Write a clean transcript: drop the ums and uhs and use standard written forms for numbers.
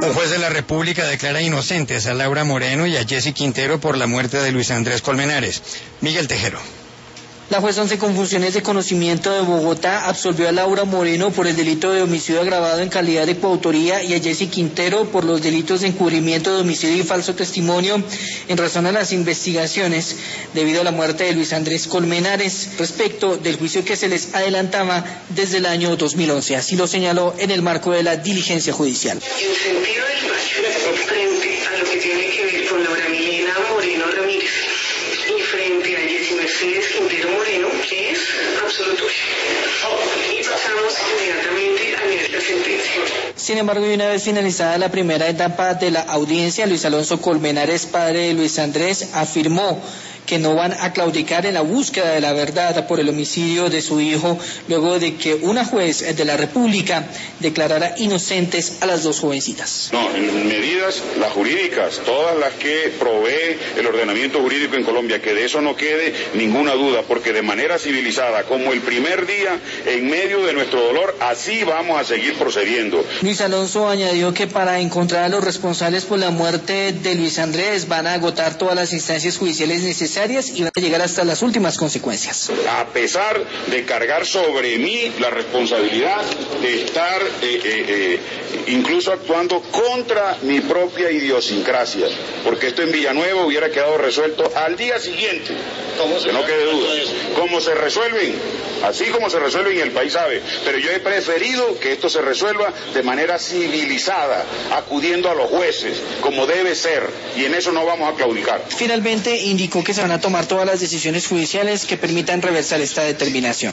Un juez de la República declara inocentes a Laura Moreno y a Jessy Quintero por la muerte de Luis Andrés Colmenares. Miguel Tejero. La juez 11 con funciones de conocimiento de Bogotá absolvió a Laura Moreno por el delito de homicidio agravado en calidad de coautoría y a Jessy Quintero por los delitos de encubrimiento de homicidio y falso testimonio en razón a las investigaciones debido a la muerte de Luis Andrés Colmenares respecto del juicio que se les adelantaba desde el año 2011. Así lo señaló en el marco de la diligencia judicial. En sentido del fallo, frente a lo que tiene que ver con Laura Milena Moreno Ramírez y frente a Jessy Mercedes Quintero Moreno, que es absolutorio. Y pasamos inmediatamente a leer la sentencia. Sin embargo, y una vez finalizada la primera etapa de la audiencia, Luis Alonso Colmenares, padre de Luis Andrés, afirmó que no van a claudicar en la búsqueda de la verdad por el homicidio de su hijo, luego de que una juez de la República declarara inocentes a las dos jovencitas. No, en medidas las jurídicas, todas las que provee el ordenamiento jurídico en Colombia, que de eso no quede ninguna duda, porque de manera civilizada, como el primer día, en medio de nuestro dolor, así vamos a seguir procediendo. Luis Alonso añadió que para encontrar a los responsables por la muerte de Luis Andrés van a agotar todas las instancias judiciales necesarias y van a llegar hasta las últimas consecuencias. A pesar de cargar sobre mí la responsabilidad de estar incluso actuando contra mi propia idiosincrasia, porque esto en Villanueva hubiera quedado resuelto al día siguiente, que no quede duda. ¿Cómo se resuelven? Así como se resuelven y el país sabe, pero yo he preferido que esto se resuelva de manera civilizada, acudiendo a los jueces, como debe ser, y en eso no vamos a claudicar. Finalmente indicó que se van a tomar todas las decisiones judiciales que permitan reversar esta determinación.